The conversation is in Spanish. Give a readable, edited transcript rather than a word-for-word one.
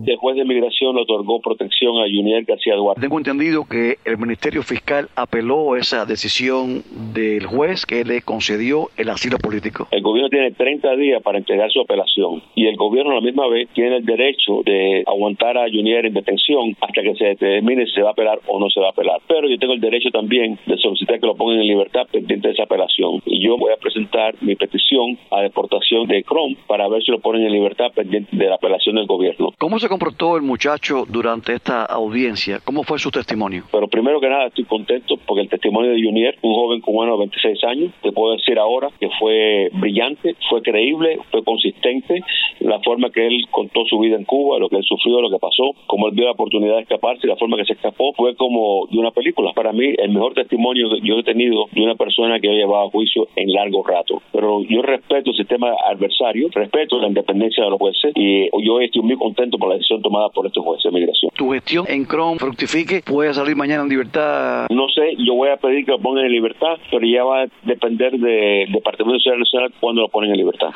El juez de migración le otorgó protección a Junier García Duarte. Tengo entendido que el Ministerio Fiscal apeló esa decisión del juez que le concedió el asilo político. El gobierno tiene 30 días para entregar su apelación y el gobierno a la misma vez tiene el derecho de aguantar a Junier en detención hasta que se determine si se va a apelar o no se va a apelar. Pero yo tengo el derecho también de solicitar que lo pongan en libertad pendiente de esa apelación. Y yo voy a presentar mi petición a deportación de Crom para ver si lo ponen en libertad pendiente de la apelación del gobierno. ¿Cómo se comportó el muchacho durante esta audiencia? ¿Cómo fue su testimonio? Pero primero que nada estoy contento porque el testimonio de Junier, un joven cubano de 26 años, te puedo decir ahora que fue brillante, fue creíble, fue consistente, la forma que él contó su vida en Cuba, lo que él sufrió, lo que pasó, cómo él vio la oportunidad de escaparse y la forma que se escapó, fue como de una película. Para mí, el mejor testimonio que yo he tenido de una persona que yo llevaba a juicio en largo rato. Pero yo respeto el sistema adversario, respeto la independencia de los jueces y yo estoy muy contento por la decisión tomada por estos jueces de migración. ¿Tu gestión en Crom fructifique? ¿Puede salir mañana en libertad? No sé, yo voy a pedir que lo pongan en libertad, pero ya va a depender del Departamento de Seguridad Nacional cuando lo ponen en libertad.